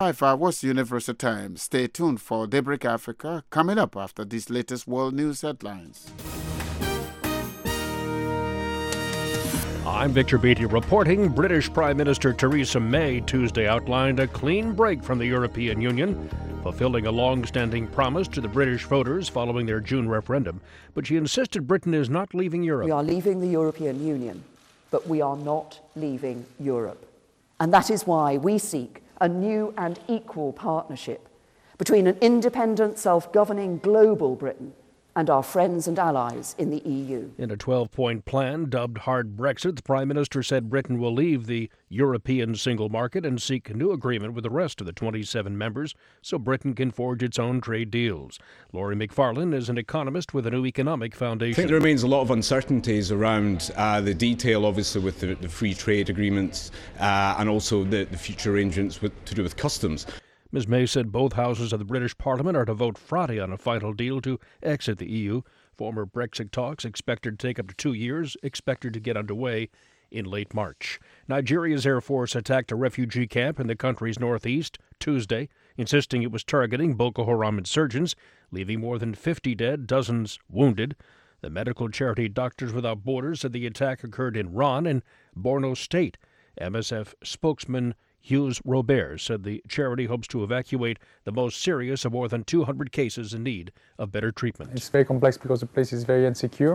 What's Universal Time? Stay tuned for Daybreak Africa coming up after these latest world news headlines. I'm Victor Beattie reporting. British Prime Minister Theresa May Tuesday outlined a clean break from the European Union, fulfilling a long-standing promise to the British voters following their June referendum. But she insisted Britain is not leaving Europe. We are leaving the European Union, but we are not leaving Europe. And that is why we seek a new and equal partnership between an independent, self-governing global Britain and our friends and allies in the EU. In a 12-point plan dubbed Hard Brexit, the Prime Minister said Britain will leave the European single market and seek a new agreement with the rest of the 27 members so Britain can forge its own trade deals. Laurie McFarlane is an economist with a New Economic Foundation. I think there remains a lot of uncertainties around the detail, obviously, with the free trade agreements and also the future arrangements to do with customs. Ms. May said both houses of the British Parliament are to vote Friday on a final deal to exit the EU. Former Brexit talks, expected to take up to 2 years, expected to get underway in late March. Nigeria's Air Force attacked a refugee camp in the country's northeast Tuesday, insisting it was targeting Boko Haram insurgents, leaving more than 50 dead, dozens wounded. The medical charity Doctors Without Borders said the attack occurred in Ron and Borno State. MSF spokesman Hughes Robert said the charity hopes to evacuate the most serious of more than 200 cases in need of better treatment. It's very complex because the place is very insecure,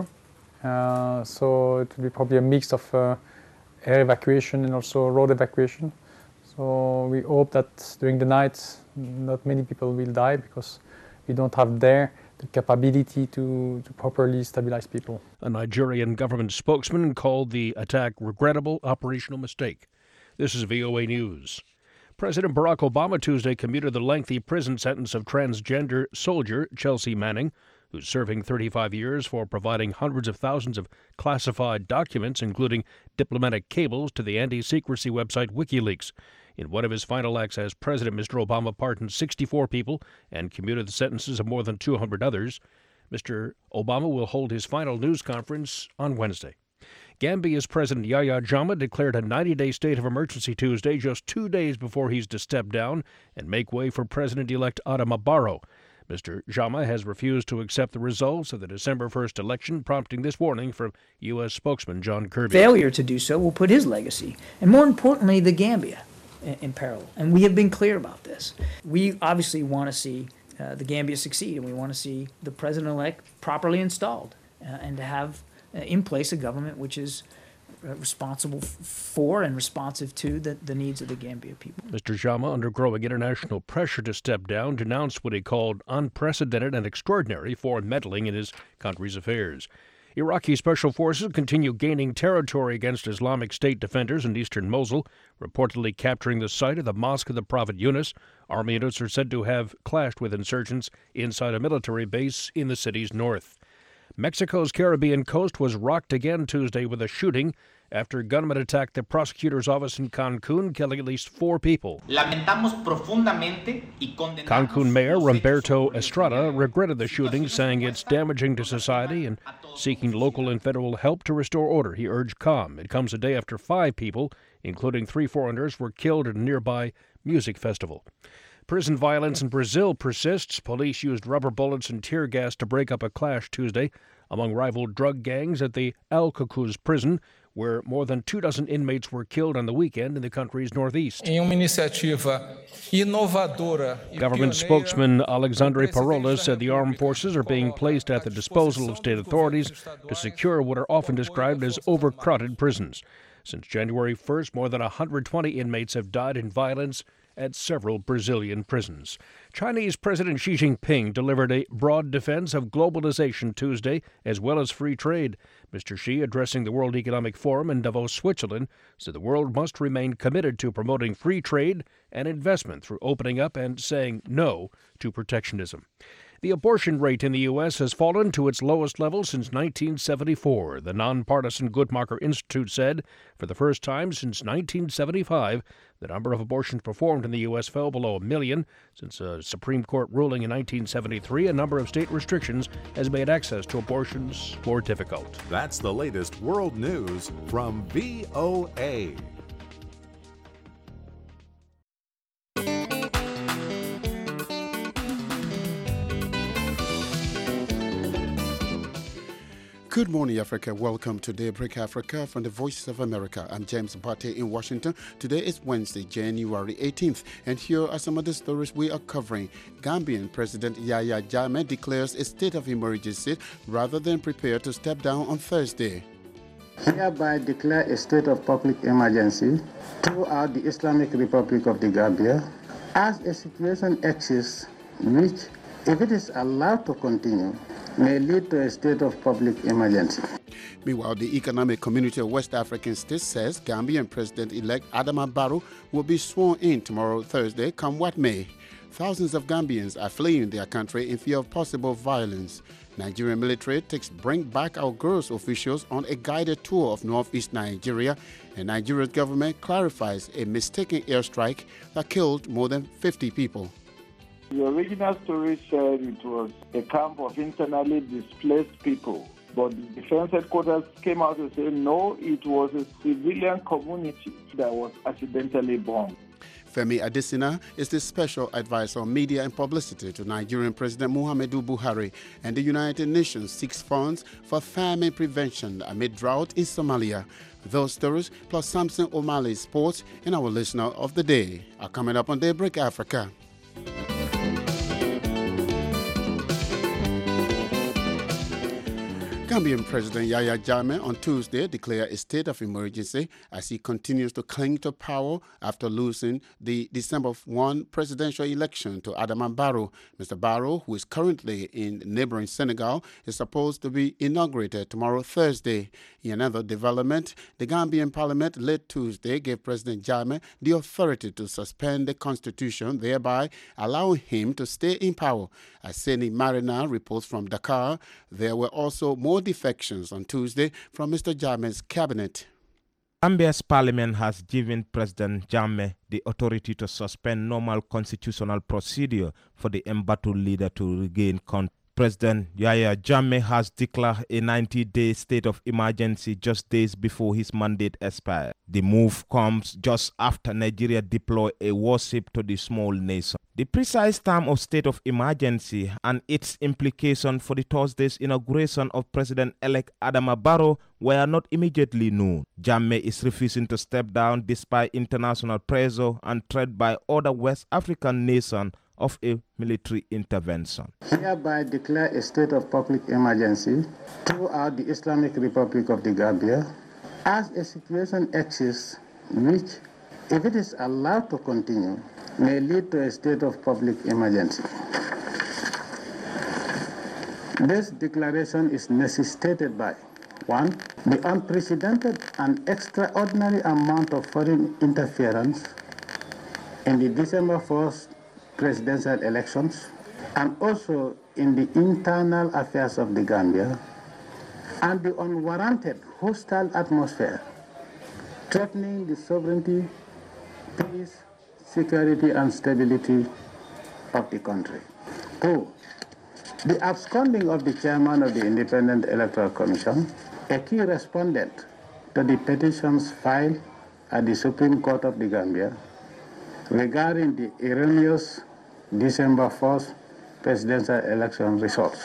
so it will be probably a mix of air evacuation and also road evacuation. So we hope that during the night not many people will die because we don't have there the capability to properly stabilize people. A Nigerian government spokesman called the attack regrettable operational mistake. This is VOA News. President Barack Obama Tuesday commuted the lengthy prison sentence of transgender soldier Chelsea Manning, who's serving 35 years for providing hundreds of thousands of classified documents, including diplomatic cables, to the anti-secrecy website WikiLeaks. In one of his final acts as president, Mr. Obama pardoned 64 people and commuted the sentences of more than 200 others. Mr. Obama will hold his final news conference on Wednesday. Gambia's President Yahya Jammeh declared a 90-day state of emergency Tuesday, just 2 days before he's to step down and make way for President-elect Adama Barrow. Mr. Jammeh has refused to accept the results of the December 1st election, prompting this warning from U.S. spokesman John Kirby. Failure to do so will put his legacy, and more importantly, the Gambia, in peril. And we have been clear about this. We obviously want to see the Gambia succeed, and we want to see the president-elect properly installed and to have in place a government which is responsible for and responsive to the needs of the Gambia people. Mr. Jammeh, under growing international pressure to step down, denounced what he called unprecedented and extraordinary foreign meddling in his country's affairs. Iraqi special forces continue gaining territory against Islamic State defenders in eastern Mosul, reportedly capturing the site of the Mosque of the Prophet Yunus. Army units are said to have clashed with insurgents inside a military base in the city's north. Mexico's Caribbean coast was rocked again Tuesday with a shooting after gunmen attacked the prosecutor's office in Cancun, killing at least 4 people. Cancun Mayor Humberto Estrada regretted the shooting, saying it's damaging to society and seeking local and federal help to restore order. He urged calm. It comes a day after 5 people, including 3 foreigners, were killed at a nearby music festival. Prison violence in Brazil persists. Police used rubber bullets and tear gas to break up a clash Tuesday among rival drug gangs at the Alcatraz prison, where more than 24 inmates were killed on the weekend in the country's northeast. Government spokesman Alexandre Parola said the armed forces are being placed at the disposal of state authorities to secure what are often described as overcrowded prisons. Since January 1st, more than 120 inmates have died in violence at several Brazilian prisons. Chinese President Xi Jinping delivered a broad defense of globalization Tuesday, as well as free trade. Mr. Xi, addressing the World Economic Forum in Davos, Switzerland, said the world must remain committed to promoting free trade and investment through opening up and saying no to protectionism. The abortion rate in the U.S. has fallen to its lowest level since 1974. The nonpartisan Guttmacher Institute said for the first time since 1975, the number of abortions performed in the U.S. fell below 1 million. Since a Supreme Court ruling in 1973, a number of state restrictions has made access to abortions more difficult. That's the latest world news from VOA. Good morning, Africa. Welcome to Daybreak Africa from the Voice of America. I'm James Bate in Washington. Today is Wednesday, January 18th, and here are some of the stories we are covering. Gambian President Yahya Jammeh declares a state of emergency rather than prepare to step down on Thursday. Hereby declare a state of public emergency throughout the Islamic Republic of the Gambia as a situation exists which, if it is allowed to continue, may lead to a state of public emergency. Meanwhile, the Economic Community of West African States says Gambian President-elect Adama Barrow will be sworn in tomorrow, Thursday, come what may. Thousands of Gambians are fleeing their country in fear of possible violence. Nigerian military takes Bring Back Our Girls officials on a guided tour of northeast Nigeria, and Nigeria's government clarifies a mistaken airstrike that killed more than 50 people. The original story said it was a camp of internally displaced people, but the defense headquarters came out to say no, it was a civilian community that was accidentally bombed. Femi Adesina is the special advisor on media and publicity to Nigerian President Muhammadu Buhari, and the United Nations seeks funds for famine prevention amid drought in Somalia. Those stories, plus Samson O'Malley's sports and our listener of the day, are coming up on Daybreak Africa. Gambian President Yahya Jammeh on Tuesday declared a state of emergency as he continues to cling to power after losing the December 1 presidential election to Adama Barrow. Mr. Barrow, who is currently in neighboring Senegal, is supposed to be inaugurated tomorrow, Thursday. In another development, the Gambian Parliament late Tuesday gave President Jammeh the authority to suspend the constitution, thereby allowing him to stay in power. As Seni Marina reports from Dakar, there were also more defections on Tuesday from Mr. Jammeh's cabinet. Gambia's parliament has given President Jammeh the authority to suspend normal constitutional procedure for the embattled leader to regain control. President Yahya Jammeh has declared a 90-day state of emergency just days before his mandate expires. The move comes just after Nigeria deployed a warship to the small nation. The precise time of state of emergency and its implication for the Thursday's inauguration of President-elect Adama Barrow were not immediately known. Jammeh is refusing to step down despite international pressure and threat by other West African nations of a military intervention. Hereby declare a state of public emergency throughout the Islamic Republic of the Gambia as a situation exists which, if it is allowed to continue, may lead to a state of public emergency. This declaration is necessitated by 1. The unprecedented and extraordinary amount of foreign interference in the December 1st presidential elections, and also in the internal affairs of the Gambia, and the unwarranted hostile atmosphere threatening the sovereignty, peace, security, and stability of the country. 2. The absconding of the chairman of the Independent Electoral Commission, a key respondent to the petitions filed at the Supreme Court of the Gambia regarding the erroneous December 1st presidential election results.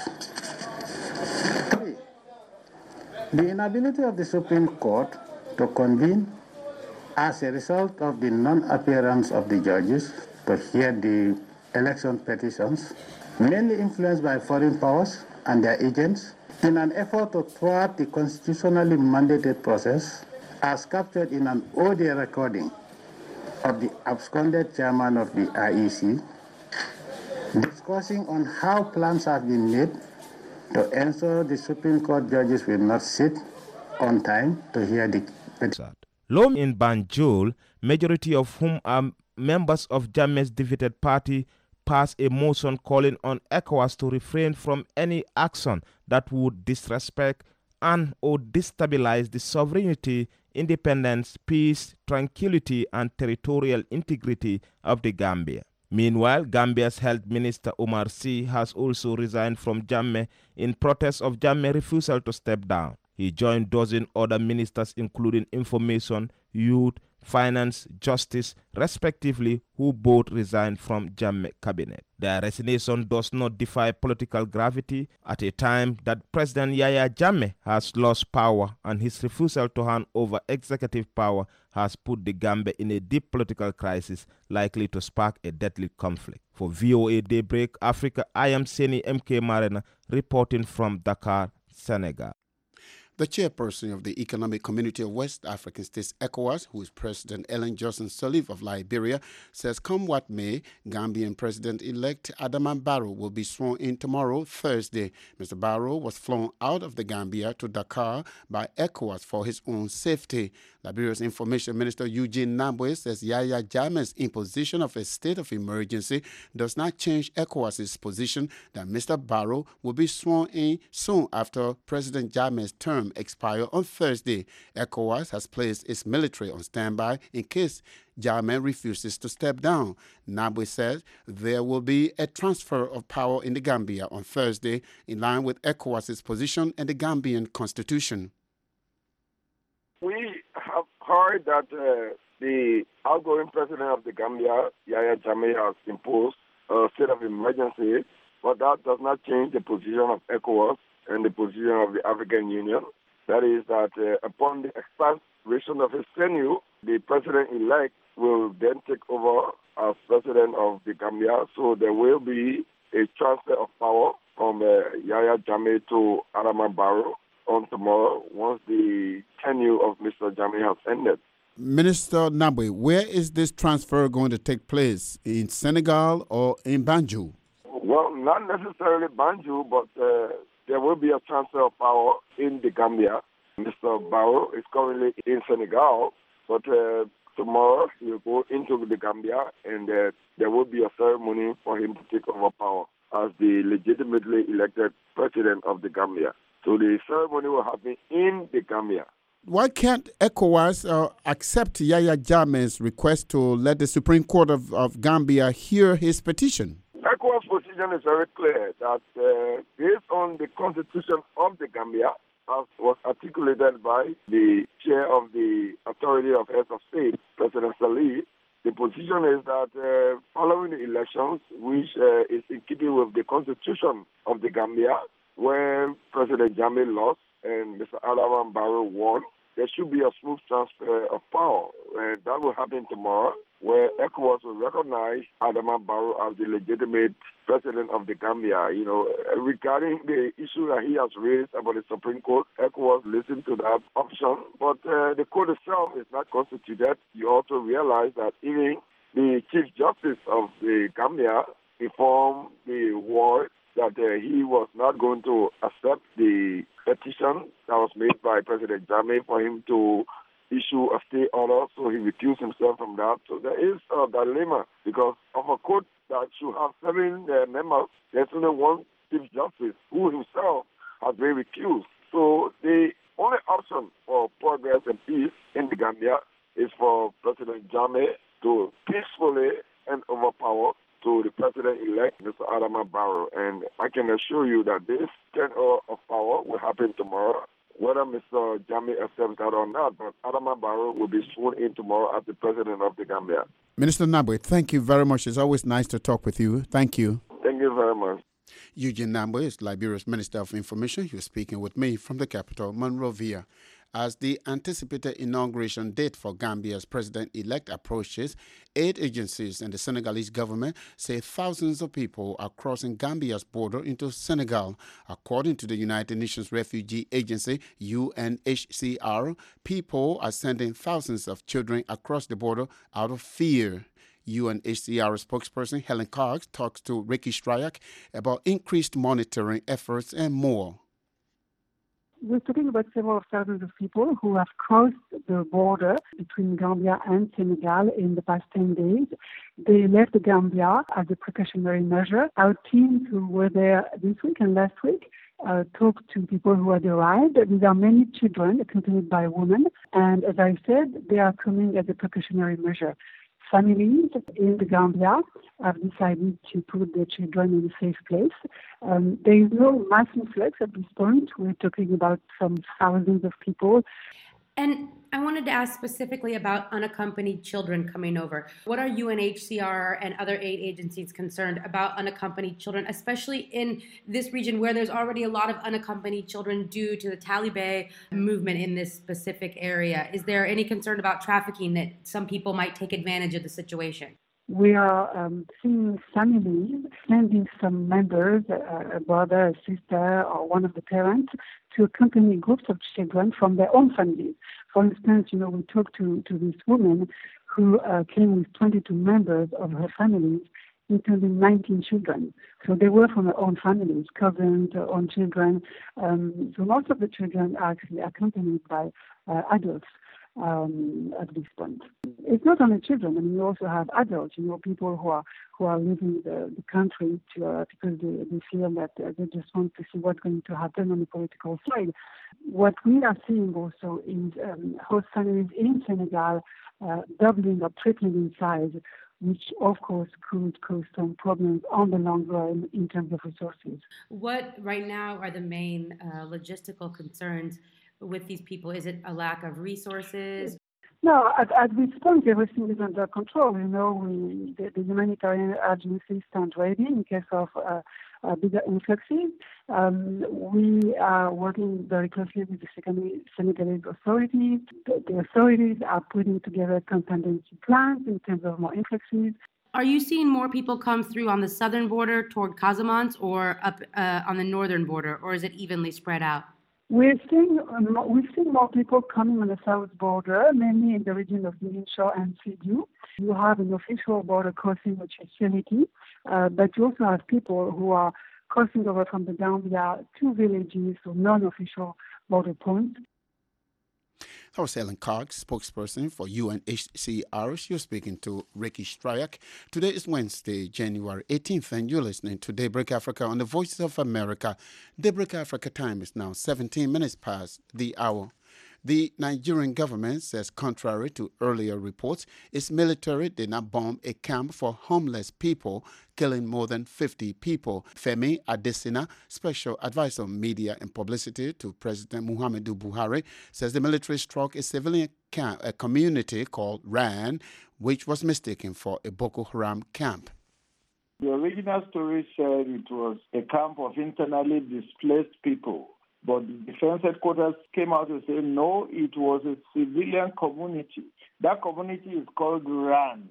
3. The inability of the Supreme Court to convene as a result of the non-appearance of the judges to hear the election petitions, mainly influenced by foreign powers and their agents, in an effort to thwart the constitutionally mandated process, as captured in an audio recording of the absconded chairman of the IEC, discussing on how plans have been made to ensure the Supreme Court judges will not sit on time to hear the petition. Loam in Banjul, majority of whom are members of Jammeh's defeated party, passed a motion calling on ECOWAS to refrain from any action that would disrespect and or destabilize the sovereignty, independence, peace, tranquility, and territorial integrity of the Gambia. Meanwhile, Gambia's Health Minister Omar Sy has also resigned from Jammeh in protest of Jammeh's refusal to step down. He joined dozen other ministers including Information, Youth, Finance, Justice, respectively, who both resigned from Jammeh cabinet. Their resignation does not defy political gravity at a time that President Yahya Jammeh has lost power, and his refusal to hand over executive power has put the Gambia in a deep political crisis likely to spark a deadly conflict. For VOA Daybreak Africa, I am Seni MK Marina reporting from Dakar, Senegal. The chairperson of the Economic Community of West African States, ECOWAS, who is President Ellen Johnson Sirleaf of Liberia, says come what may, Gambian President-elect Adama Barrow will be sworn in tomorrow, Thursday. Mr. Barrow was flown out of the Gambia to Dakar by ECOWAS for his own safety. Liberia's Information Minister Eugene Nambwe says Yahya Jammeh's imposition of a state of emergency does not change ECOWAS's position that Mr. Barrow will be sworn in soon after President Jammeh's term expire on Thursday. ECOWAS has placed its military on standby in case Jammeh refuses to step down. Nambwe says there will be a transfer of power in the Gambia on Thursday in line with ECOWAS's position and the Gambian constitution. We have heard that the outgoing president of the Gambia, Yahya Jammeh, has imposed a state of emergency, but that does not change the position of ECOWAS and the position of the African Union. That is that upon the expiration of his tenure, the president-elect will then take over as president of the Gambia. So there will be a transfer of power from Yahya Jammeh to Adama Barrow on tomorrow once the tenure of Mr. Jammeh has ended. Minister Nambwe, where is this transfer going to take place? In Senegal or in Banjul? Well, not necessarily Banjul, but there will be a transfer of power in the Gambia. Mr. Barrow is currently in Senegal, but tomorrow he will go into the Gambia and there will be a ceremony for him to take over power as the legitimately elected president of the Gambia. So the ceremony will happen in the Gambia. Why can't ECOWAS accept Yahya Jammeh's request to let the Supreme Court of Gambia hear his petition? ECOWAS' position is very clear that based on the constitution of the Gambia, as was articulated by the chair of the Authority of Heads of State, President Sirleaf, the position is that following the elections, which is in keeping with the constitution of the Gambia, where President Jammeh lost and Mr. Adama Barrow won, there should be a smooth transfer of power. And that will happen tomorrow, where ECOWAS will recognize Adama Barrow as the legitimate president of the Gambia. You know, regarding the issue that he has raised about the Supreme Court, ECOWAS listened to that option. But the court itself is not constituted. You also realize that even the Chief Justice of the Gambia informed the world that he was not going to accept the petition that was made by President Jammeh for him to issue a stay order, so he recused himself from that. So there is a dilemma because of a court that should have 7 members, there's only one Chief Justice who himself has been recused. So the only option for progress and peace in the Gambia is for President Jammeh to peacefully hand over power to the president-elect, Mr. Adama Barrow. And I can assure you that this turnover of power will happen tomorrow, whether Mr. Jammeh accepts that or not. But Adama Barrow will be sworn in tomorrow as the president of the Gambia. Minister Nambwe, thank you very much. It's always nice to talk with you. Thank you. Thank you very much. Eugene Nambwe is Liberia's Minister of Information. He was speaking with me from the capital, Monrovia. As the anticipated inauguration date for Gambia's president-elect approaches, aid agencies and the Senegalese government say thousands of people are crossing Gambia's border into Senegal. According to the United Nations Refugee Agency, UNHCR, people are sending thousands of children across the border out of fear. UNHCR spokesperson Helen Cox talks to Ricky Stryak about increased monitoring efforts and more. We're talking about several thousands of people who have crossed the border between Gambia and Senegal in the past 10 days. They left the Gambia as a precautionary measure. Our teams who were there this week and last week talked to people who had arrived. These are many children accompanied by women. And as I said, they are coming as a precautionary measure. Families in the Gambia have decided to put their children in a safe place. There is no mass influx at this point. We're talking about some thousands of people. And I wanted to ask specifically about unaccompanied children coming over. What are UNHCR and other aid agencies concerned about unaccompanied children, especially in this region where there's already a lot of unaccompanied children due to the Taliban movement in this specific area? Is there any concern about trafficking, that some people might take advantage of the situation? We are seeing families sending some members, a brother, a sister, or one of the parents, to accompany groups of children from their own families. For instance, we talked to this woman who came with 22 members of her families, including 19 children. So they were from her own families, cousins, her own children. So most of the children are actually accompanied by adults. At this point, it's not only children. I mean, you also have adults. People who are leaving the country because they feel that they just want to see what's going to happen on the political side. What we are seeing also is host families in Senegal doubling or tripling in size, which of course could cause some problems on the long run in terms of resources. What right now are the main logistical concerns with these people? Is it a lack of resources? No, at this point, everything is under control. The humanitarian agencies stand ready in case of bigger influxes. We are working very closely with the Senegalese authorities. The authorities are putting together contingency plans in terms of more influxes. Are you seeing more people come through on the southern border toward Casamance or up on the northern border, or is it evenly spread out? We've seen more people coming on the south border, mainly in the region of Ziguinchor and Sidiou. You have an official border crossing, which is Séléti, but you also have people who are crossing over from the Gambia to villages, so non-official border points. That was Helen Cox, spokesperson for UNHCR. She was speaking to Ricky Stryak. Today is Wednesday, January 18th, and you're listening to Daybreak Africa on the Voices of America. Daybreak Africa time is now 17 minutes past the hour. The Nigerian government says, contrary to earlier reports, its military did not bomb a camp for homeless people, killing more than 50 people. Femi Adesina, special advisor on media and publicity to President Muhammadu Buhari, says the military struck a civilian camp, a community called Ran, which was mistaken for a Boko Haram camp. The original story said it was a camp of internally displaced people. But the defense headquarters came out and said, no, it was a civilian community. That community is called RAN,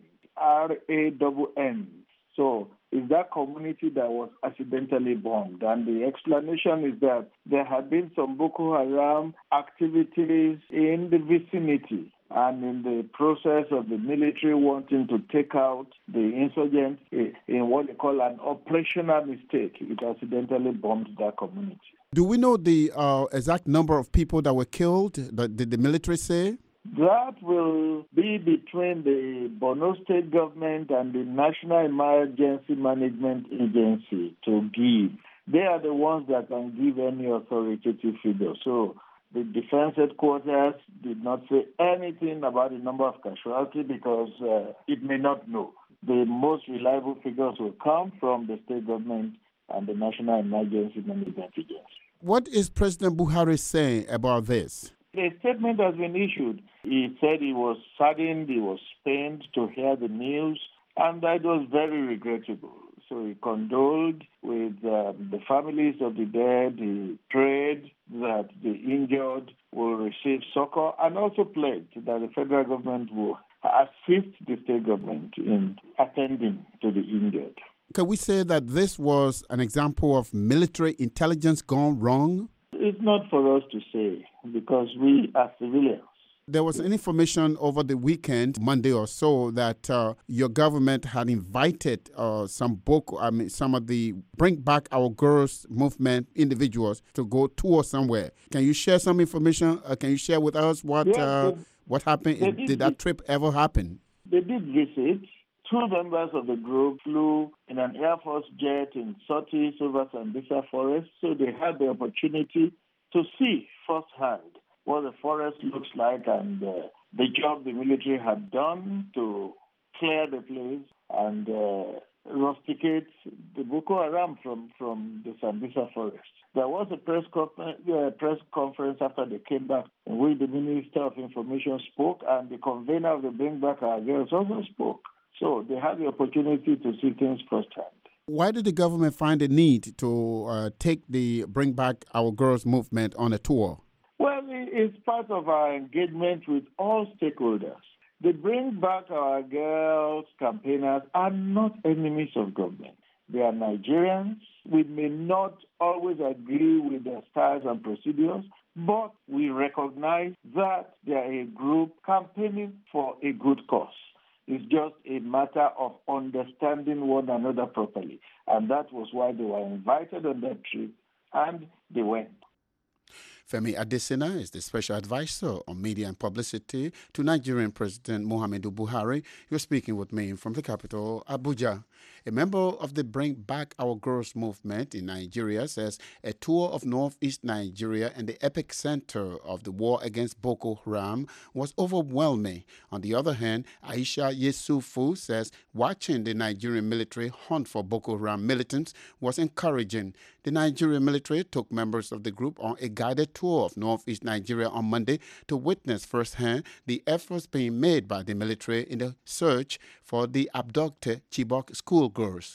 R-A-N-N. So it's that community that was accidentally bombed. And the explanation is that there had been some Boko Haram activities in the vicinity. And in the process of the military wanting to take out the insurgents in what they call an operational mistake, it accidentally bombed that community. Do we know the exact number of people that were killed? Did the military say? That will be between the Borno State government and the National Emergency Management Agency to give. They are the ones that can give any authoritative figure. So the defense headquarters did not say anything about the number of casualties because it may not know. The most reliable figures will come from the state government and the National Emergency Management Agency. What is President Buhari saying about this? A statement has been issued. He said he was saddened, he was pained to hear the news, and that was very regrettable. So he condoled with the families of the dead. He prayed that the injured will receive succor, and also pledged that the federal government will assist the state government in attending to the injured. Can we say that this was an example of military intelligence gone wrong? It's not for us to say, because we are civilians. There was information over the weekend, Monday or so, that your government had invited some of the Bring Back Our Girls movement individuals to go tour somewhere. Can you share some information? Can you share with us what happened? Did that trip ever happen? They did visit. Two members of the group flew in an Air Force jet in Soti over Sambisa Forest, so they had the opportunity to see firsthand what the forest looks like and the job the military had done to clear the place and rusticate the Boko Haram from the Sambisa forest. There was a press conference after they came back in which the Minister of Information spoke and the convener of the Bring Back Our Girls also spoke. So they had the opportunity to see things firsthand. Why did the government find the need to take the Bring Back Our Girls movement on a tour? Well, it's part of our engagement with all stakeholders. The Bring Back Our Girls campaigners are not enemies of government. They are Nigerians. We may not always agree with their styles and procedures, but we recognize that they are a group campaigning for a good cause. It's just a matter of understanding one another properly. And that was why they were invited on that trip, and they went. Femi Adesina is the special advisor on media and publicity to Nigerian President Muhammadu Buhari. You're speaking with me from the capital, Abuja. A member of the Bring Back Our Girls movement in Nigeria says a tour of northeast Nigeria and the epicenter of the war against Boko Haram was overwhelming. On the other hand, Aisha Yesufu says watching the Nigerian military hunt for Boko Haram militants was encouraging. The Nigerian military took members of the group on a guided tour of northeast Nigeria on Monday to witness firsthand the efforts being made by the military in the search for the abducted Chibok schoolgirls.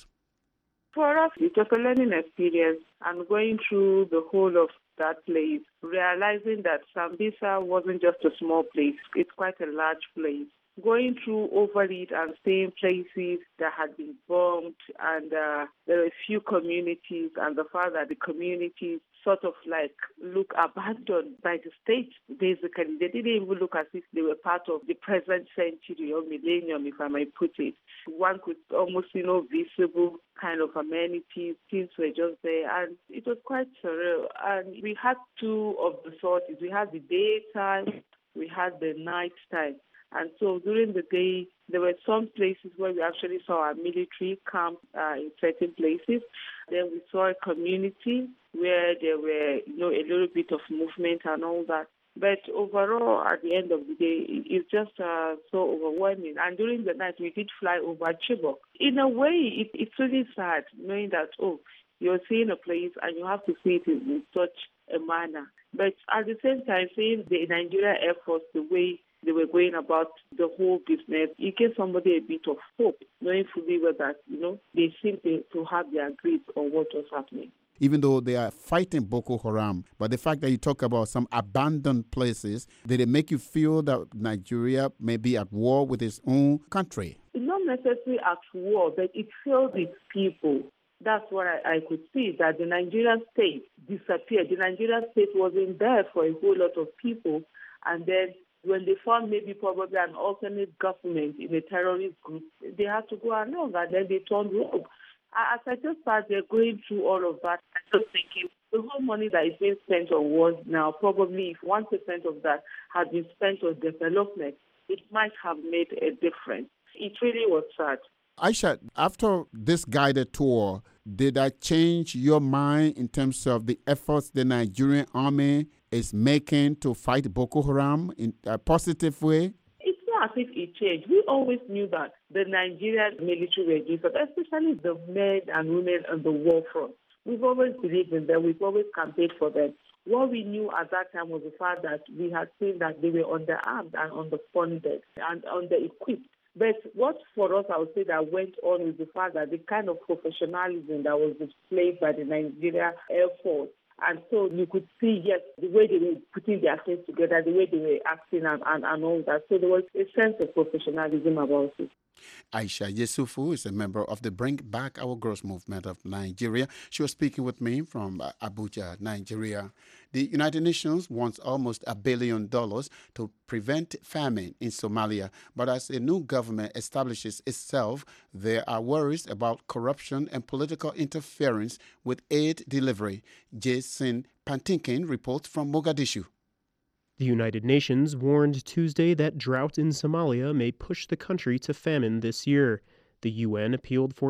For us, it was a learning experience, and going through the whole of that place, realizing that Sambisa wasn't just a small place, it's quite a large place. Going through over it and seeing places that had been bombed, and there were a few communities, and the fact that the communities sort of like look abandoned by the state, basically. They didn't even look as if they were part of the present century or millennium, if I might put it. One could almost, visible kind of amenities, things were just there, and it was quite surreal. And we had two of the sorts. We had the daytime, we had the night time. And so during the day, there were some places where we actually saw our military camp in certain places. Then we saw a community where there were, a little bit of movement and all that. But overall, at the end of the day, it's just so overwhelming. And during the night, we did fly over Chibok. In a way, it's really sad knowing that, you're seeing a place and you have to see it in such a manner. But at the same time, seeing the Nigeria Air Force, the way they were going about the whole business, it gave somebody a bit of hope, knowing fully well that, they seem to have their grip on what was happening. Even though they are fighting Boko Haram, but the fact that you talk about some abandoned places, did it make you feel that Nigeria may be at war with its own country? Not necessarily at war, but it failed its people. That's what I could see, that the Nigerian state disappeared. The Nigerian state wasn't there for a whole lot of people, and then when they found probably an alternate government in a terrorist group, they had to go along, and then they turned rogue. As I just started going through all of that, I was thinking the whole money that is being spent on wars now, probably if 1% of that had been spent on development, it might have made a difference. It really was sad. Aisha, after this guided tour, did that change your mind in terms of the efforts the Nigerian army is making to fight Boko Haram in a positive way? It's not as if it changed. We always knew that the Nigerian military regime, especially the men and women on the war front, we've always believed in them. We've always campaigned for them. What we knew at that time was the fact that we had seen that they were underarmed and underfunded and under-equipped. But what for us, I would say, that went on is the fact that the kind of professionalism that was displayed by the Nigeria Air Force. And so you could see, yes, the way they were putting their things together, the way they were acting and all that. So there was a sense of professionalism about it. Aisha Yesufu is a member of the Bring Back Our Girls movement of Nigeria. She was speaking with me from Abuja, Nigeria. The United Nations wants almost $1 billion to prevent famine in Somalia. But as a new government establishes itself, there are worries about corruption and political interference with aid delivery. Jason Pantinkin reports from Mogadishu. The United Nations warned Tuesday that drought in Somalia may push the country to famine this year. The UN appealed for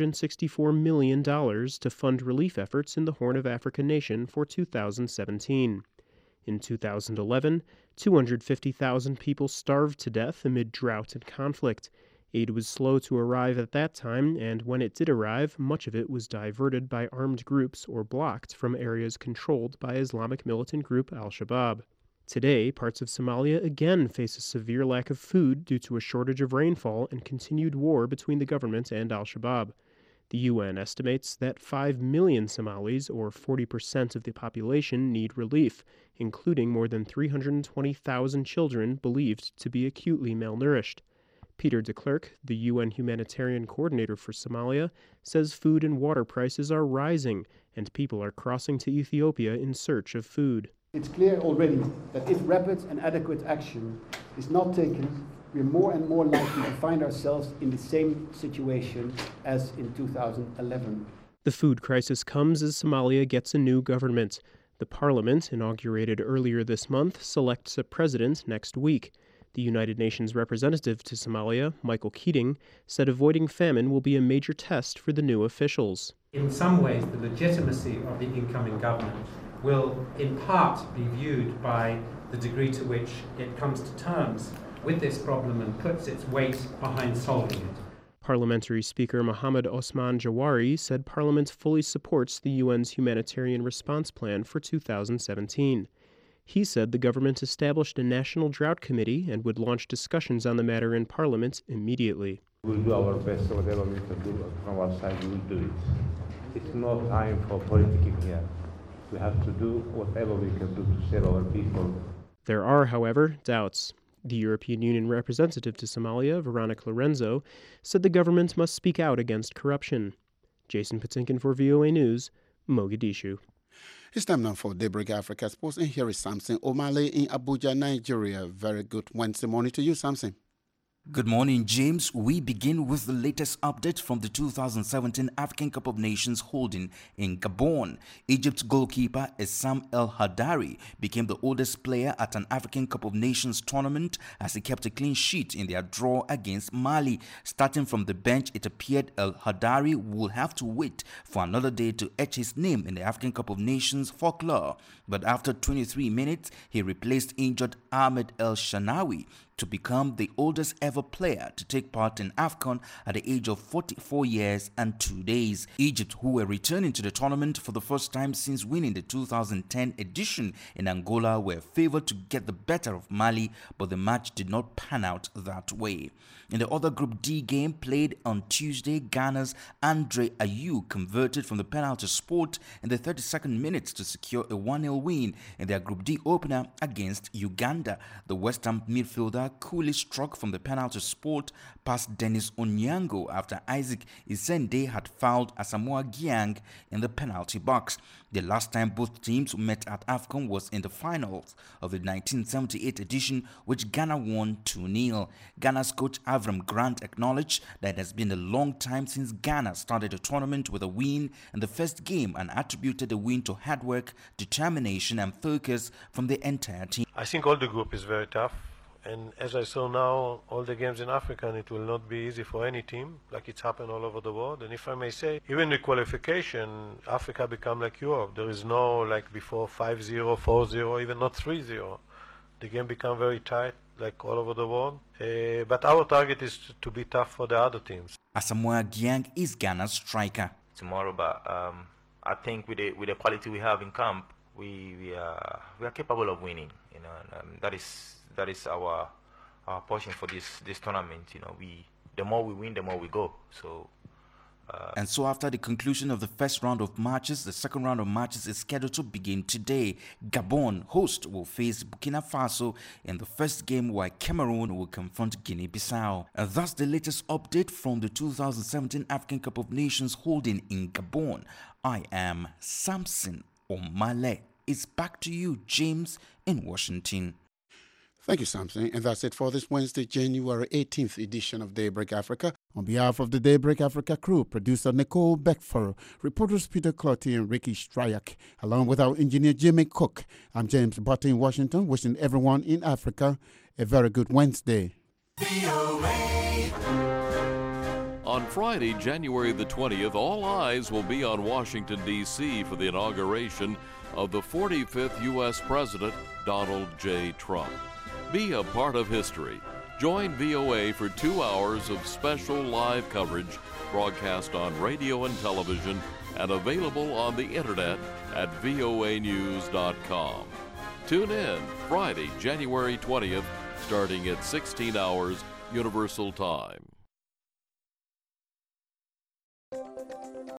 $864 million to fund relief efforts in the Horn of Africa nation for 2017. In 2011, 250,000 people starved to death amid drought and conflict. Aid was slow to arrive at that time, and when it did arrive, much of it was diverted by armed groups or blocked from areas controlled by Islamic militant group al-Shabaab. Today, parts of Somalia again face a severe lack of food due to a shortage of rainfall and continued war between the government and al-Shabaab. The UN estimates that 5 million Somalis, or 40% of the population, need relief, including more than 320,000 children believed to be acutely malnourished. Peter de Klerk, the UN humanitarian coordinator for Somalia, says food and water prices are rising and people are crossing to Ethiopia in search of food. It's clear already that if rapid and adequate action is not taken, we're more and more likely to find ourselves in the same situation as in 2011. The food crisis comes as Somalia gets a new government. The parliament, inaugurated earlier this month, selects a president next week. The United Nations representative to Somalia, Michael Keating, said avoiding famine will be a major test for the new officials. In some ways, the legitimacy of the incoming government will in part be viewed by the degree to which it comes to terms with this problem and puts its weight behind solving it. Parliamentary Speaker Mohammed Osman Jawari said Parliament fully supports the UN's humanitarian response plan for 2017. He said the government established a national drought committee and would launch discussions on the matter in Parliament immediately. We'll do our best, whatever we can do from our side, we will do it. It's not time for politicking here. We have to do whatever we can do to save our people. There are, however, doubts. The European Union representative to Somalia, Veronica Lorenzo, said the government must speak out against corruption. Jason Patinkin for VOA News, Mogadishu. It's time now for Daybreak Africa Sports, and here is Samson O'Malley in Abuja, Nigeria. Very good Wednesday morning to you, Samson. Good morning, James. We begin with the latest update from the 2017 African Cup of Nations holding in Gabon. Egypt's goalkeeper Essam El Hadari became the oldest player at an African Cup of Nations tournament as he kept a clean sheet in their draw against Mali. Starting from the bench, it appeared El Hadari will have to wait for another day to etch his name in the African Cup of Nations folklore. But after 23 minutes, he replaced injured Ahmed El Shanawi to become the oldest ever player to take part in AFCON at the age of 44 years and 2 days. Egypt, who were returning to the tournament for the first time since winning the 2010 edition in Angola, were favored to get the better of Mali, but the match did not pan out that way. In the other Group D game played on Tuesday, Ghana's Andre Ayew converted from the penalty spot in the 32nd minute to secure a 1-0 win in their Group D opener against Uganda. The West Ham midfielder coolly struck from the penalty spot past Dennis Onyango after Isaac Isende had fouled Asamoah Gyan in the penalty box. The last time both teams met at AFCON was in the finals of the 1978 edition, which Ghana won 2-0. Ghana's coach Avram Grant acknowledged that it has been a long time since Ghana started the tournament with a win in the first game and attributed the win to hard work, determination and focus from the entire team. I think all the group is very tough. And as I saw now, all the games in Africa, and it will not be easy for any team, like it's happened all over the world. And if I may say, even the qualification, Africa become like Europe. There is no, like before, 5-0, 4-0, even not 3-0. The game become very tight, like all over the world. But our target is to be tough for the other teams. Asamoah Gyan is Ghana's striker. Tomorrow, but I think with the quality we have in camp, we are capable of winning. You know, and that is our portion for this tournament. You know, the more we win, the more we go. So. And so after the conclusion of the first round of matches, the second round of matches is scheduled to begin today. Gabon, host, will face Burkina Faso in the first game, while Cameroon will confront Guinea-Bissau. And that's the latest update from the 2017 African Cup of Nations holding in Gabon. I am Samson O'Malley. It's back to you, James, in Washington. Thank you, Samson. And that's it for this Wednesday, January 18th edition of Daybreak Africa. On behalf of the Daybreak Africa crew, producer Nicole Beckford, reporters Peter Clotty and Ricky Stryak, along with our engineer Jimmy Cook, I'm James Butter in Washington, wishing everyone in Africa a very good Wednesday. On Friday, January the 20th, all eyes will be on Washington, D.C. for the inauguration of the 45th U.S. President, Donald J. Trump. Be a part of history. Join VOA for 2 hours of special live coverage broadcast on radio and television and available on the internet at voanews.com. Tune in Friday, January 20th, starting at 16 hours Universal Time.